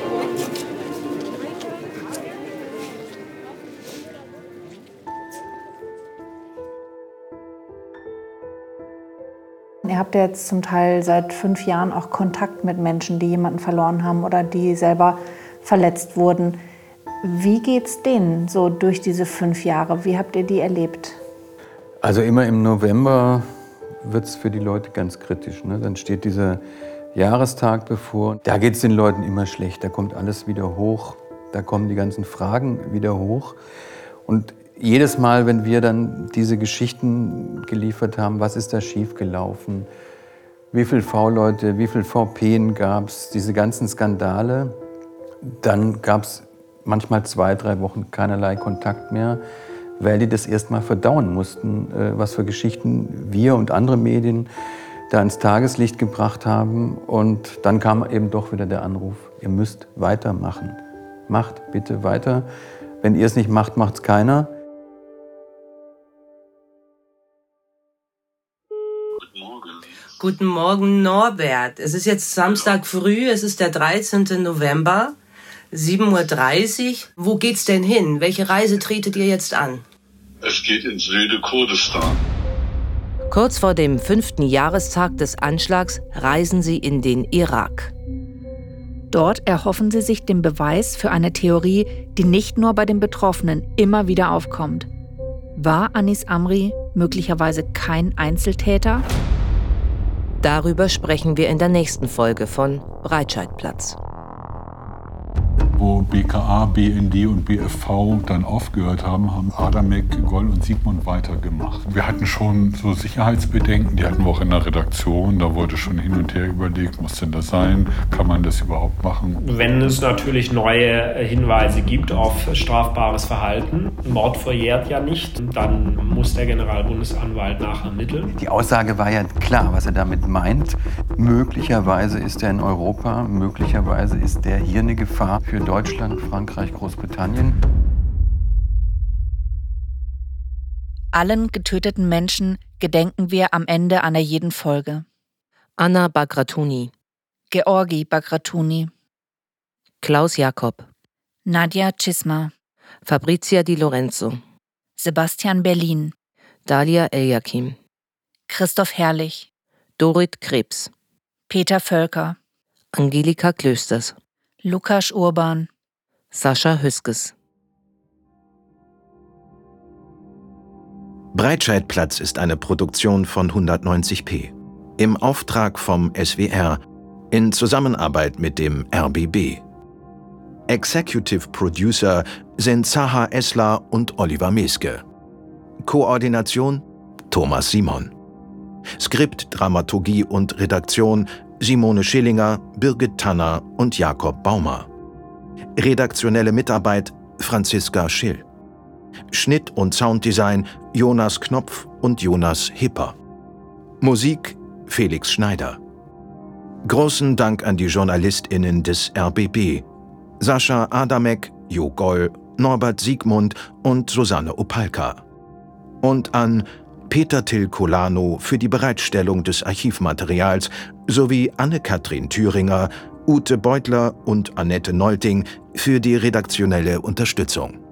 Ihr habt ja jetzt zum Teil seit fünf Jahren auch Kontakt mit Menschen, die jemanden verloren haben oder die selber verletzt wurden. Wie geht's denen so durch diese fünf Jahre? Wie habt ihr die erlebt? Also immer im November wird es für die Leute ganz kritisch. Ne? Dann steht dieser Jahrestag bevor. Da geht es den Leuten immer schlecht. Da kommt alles wieder hoch. Da kommen die ganzen Fragen wieder hoch. Und jedes Mal, wenn wir dann diese Geschichten geliefert haben, was ist da schiefgelaufen, wie viele V-Leute, wie viele V P'en gab es, diese ganzen Skandale, dann gab es manchmal zwei, drei Wochen keinerlei Kontakt mehr, weil die das erst mal verdauen mussten, was für Geschichten wir und andere Medien da ins Tageslicht gebracht haben. Und dann kam eben doch wieder der Anruf, ihr müsst weitermachen. Macht bitte weiter. Wenn ihr es nicht macht, macht es keiner. Guten Morgen, Norbert. Es ist jetzt Samstag früh, es ist der dreizehnten November, sieben Uhr dreißig. Wo geht's denn hin? Welche Reise tretet ihr jetzt an? Es geht ins Süde Kurdistan. Kurz vor dem fünften Jahrestag des Anschlags reisen sie in den Irak. Dort erhoffen sie sich den Beweis für eine Theorie, die nicht nur bei den Betroffenen immer wieder aufkommt. War Anis Amri möglicherweise kein Einzeltäter? Darüber sprechen wir in der nächsten Folge von Breitscheidplatz. Wo B K A, B N D und B F V dann aufgehört haben, haben Adamek, Goll und Sigmund weitergemacht. Wir hatten schon so Sicherheitsbedenken, die hatten wir auch in der Redaktion. Da wurde schon hin und her überlegt, muss denn das sein? Kann man das überhaupt machen? Wenn es natürlich neue Hinweise gibt auf strafbares Verhalten, Mord verjährt ja nicht, dann muss der Generalbundesanwalt nachermitteln. Die Aussage war ja klar, was er damit meint. Möglicherweise ist er in Europa, möglicherweise ist der hier eine Gefahr für Deutschland, Frankreich, Großbritannien. Allen getöteten Menschen gedenken wir am Ende einer jeden Folge. Anna Bagratuni, Georgi Bagratuni, Klaus Jakob, Nadja Cisma, Fabrizia Di Lorenzo, Sebastian Berlin, Dalia Eljakim, Christoph Herrlich, Dorit Krebs, Peter Völker, Angelika Klösters, Lukas Urban, Sascha Hüskes. Breitscheidplatz ist eine Produktion von hundertneunzig p. Im Auftrag vom S W R in Zusammenarbeit mit dem R B B. Executive Producer sind Zaha Esler und Oliver Meske. Koordination Thomas Simon. Skript, Dramaturgie und Redaktion Simone Schillinger, Birgit Tanner und Jakob Baumer. Redaktionelle Mitarbeit Franziska Schill. Schnitt und Sounddesign Jonas Knopf und Jonas Hipper. Musik Felix Schneider. Großen Dank an die JournalistInnen des R B B, Sascha Adamek, Jo Goll, Norbert Siegmund und Susanne Opalka. Und an Peter Till Colano für die Bereitstellung des Archivmaterials sowie Anne-Kathrin Thüringer, Ute Beutler und Annette Nolting für die redaktionelle Unterstützung.